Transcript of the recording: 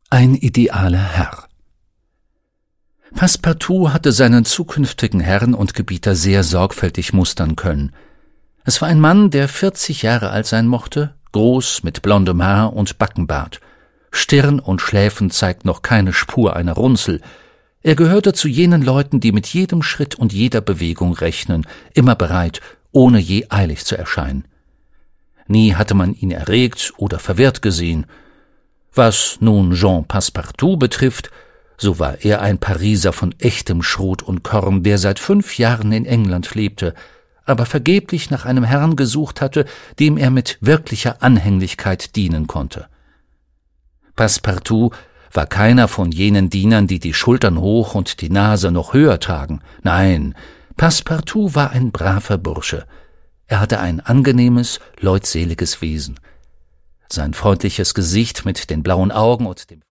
Ein idealer Herr. Passepartout hatte seinen zukünftigen Herrn und Gebieter sehr sorgfältig mustern können. Es war ein Mann, der 40 Jahre alt sein mochte, groß, mit blondem Haar und Backenbart. Stirn und Schläfen zeigt noch keine Spur einer Runzel. Er gehörte zu jenen Leuten, die mit jedem Schritt und jeder Bewegung rechnen, immer bereit, ohne je eilig zu erscheinen. Nie hatte man ihn erregt oder verwehrt gesehen. Was nun Jean Passepartout betrifft, so war er ein Pariser von echtem Schrot und Korn, der seit 5 Jahren in England lebte, aber vergeblich nach einem Herrn gesucht hatte, dem er mit wirklicher Anhänglichkeit dienen konnte. Passepartout war keiner von jenen Dienern, die die Schultern hoch und die Nase noch höher tragen. Nein, Passepartout war ein braver Bursche. Er hatte ein angenehmes, leutseliges Wesen. Sein freundliches Gesicht mit den blauen Augen und dem